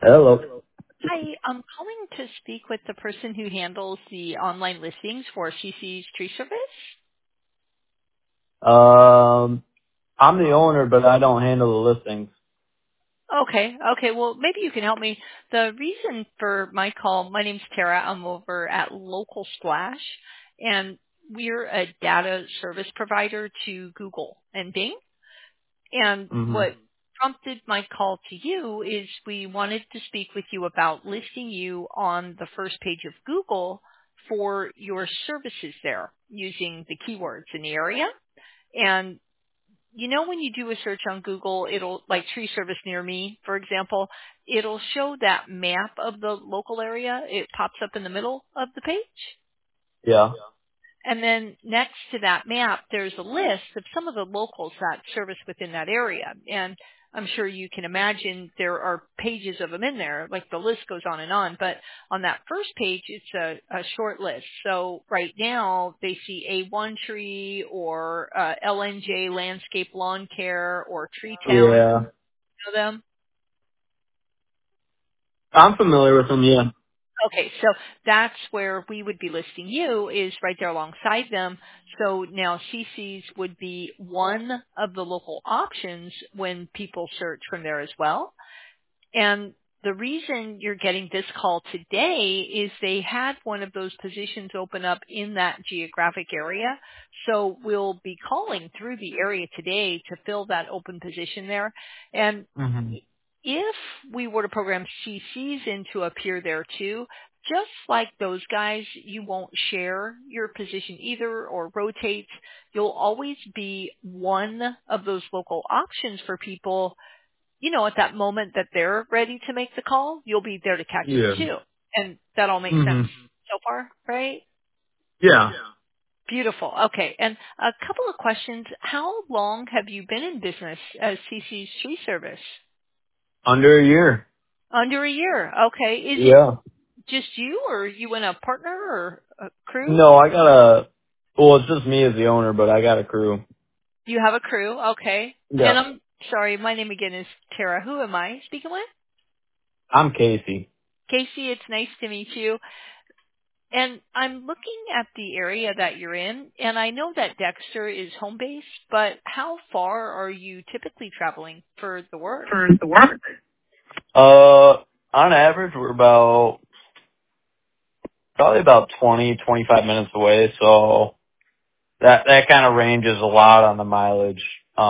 Hello. Hi, I'm calling to speak with the person who handles the online listings for CC's Tree Service. I'm the owner, but I don't handle the listings. Okay. Well, maybe you can help me. The reason for my call, my name's Tara. I'm over at Local Splash, and we're a data service provider to Google and Bing. And hmm what prompted my call to you is we wanted to speak with you about listing you on the first page of Google for your services there using the keywords in the area. And you know, when you do a search on Google, it'll, like tree service near me, for example, it'll show that map of the local area. It pops up in the middle of the page. Yeah. And then next to that map, there's a list of some of the locals that service within that area. And I'm sure you can imagine there are pages of them in there, like the list goes on and on. But on that first page, it's a short list. So right now, they see A1 Tree or LNJ Landscape Lawn Care or Tree Town. Yeah. You know them? I'm familiar with them, yeah. Okay, so that's where we would be listing you is right there alongside them. So now CC's would be one of the local options when people search from there as well. And the reason you're getting this call today is they had one of those positions open up in that geographic area. So we'll be calling through the area today to fill that open position there. And hmm if we were to program CCs in to appear there too, just like those guys, you won't share your position either or rotate. You'll always be one of those local options for people, you know, at that moment that they're ready to make the call, you'll be there to catch them Yeah. too. And that all makes sense hmm so far, right? Yeah. Beautiful. Okay. And a couple of questions. How long have you been in business as CC's tree service? Under a year. Under a year. Okay. Is it Yeah. just you, or you and a partner or a crew? No, well, it's just me as the owner, but I got a crew. You have a crew. Okay. And Yeah. I'm sorry, my name again is Tara. Who am I speaking with? I'm Casey. Casey, it's nice to meet you. And I'm looking at the area that you're in, and I know that Dexter is home base, but how far are you typically traveling for the work? For the work? On average, we're probably about 25 minutes away, so that kind of ranges a lot on the mileage.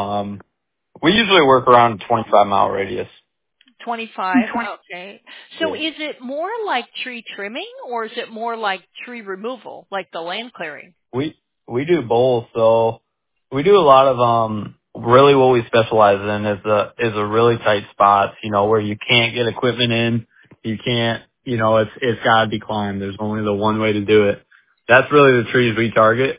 We usually work around a 25-mile radius. 25. Okay. So Yeah. is it more like tree trimming, or is it more like tree removal, like the land clearing? We do both. So we do a lot of really what we specialize in is a really tight spots, where you can't get equipment in. You can't, it's gotta be climbed. There's only the one way to do it. That's really the trees we target.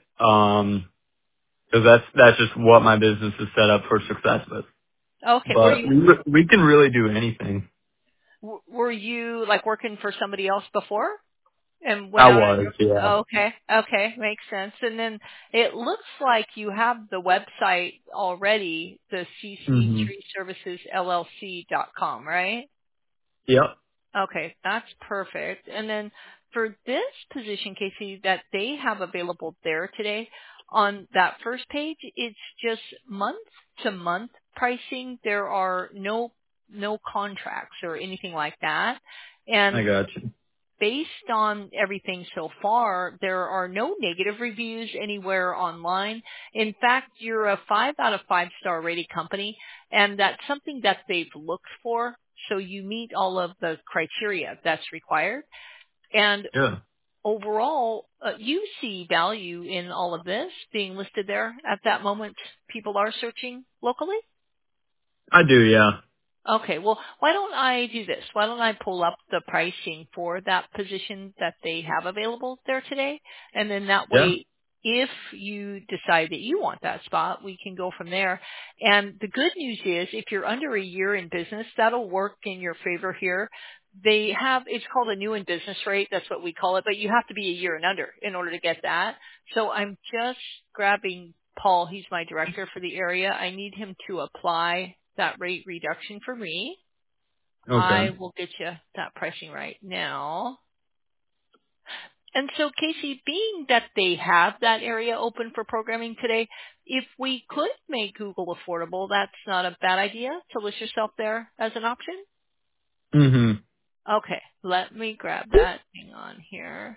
Cause that's just what my business is set up for success with. Okay. Were But you we can really do anything. were you like working for somebody else before? And went I out on was, your yeah. okay, makes sense. And then it looks like you have the website already, the hmm cctreeservicesllc.com, right? Yep. Okay, that's perfect. And then for this position, Casey, that they have available there today, on that first page, it's just month to month pricing. There are no contracts or anything like that. I And got you. based on everything so far, there are no negative reviews anywhere online. In fact, you're a 5 out of 5 star rated company, and that's something that they've looked for. So you meet all of the criteria that's required. And Yeah. overall, you see value in all of this being listed there at that moment people are searching locally? I do, yeah. Okay, well, why don't I do this? Why don't I pull up the pricing for that position that they have available there today? And then that Yeah. way, if you decide that you want that spot, we can go from there. And the good news is, if you're under a year in business, that'll work in your favor here. They have, it's called a new in business rate. That's what we call it, but you have to be a year and under in order to get that. So I'm just grabbing Paul. He's my director for the area. I need him to apply that rate reduction for me. I Okay. will get you that pricing right now. And so, Casey, being that they have that area open for programming today, if we could make Google affordable, that's not a bad idea to list yourself there as an option. hmm Okay, let me grab that. Hang on here.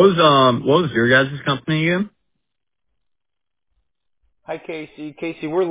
What was your guys' company again? Hi, Casey. Casey, we're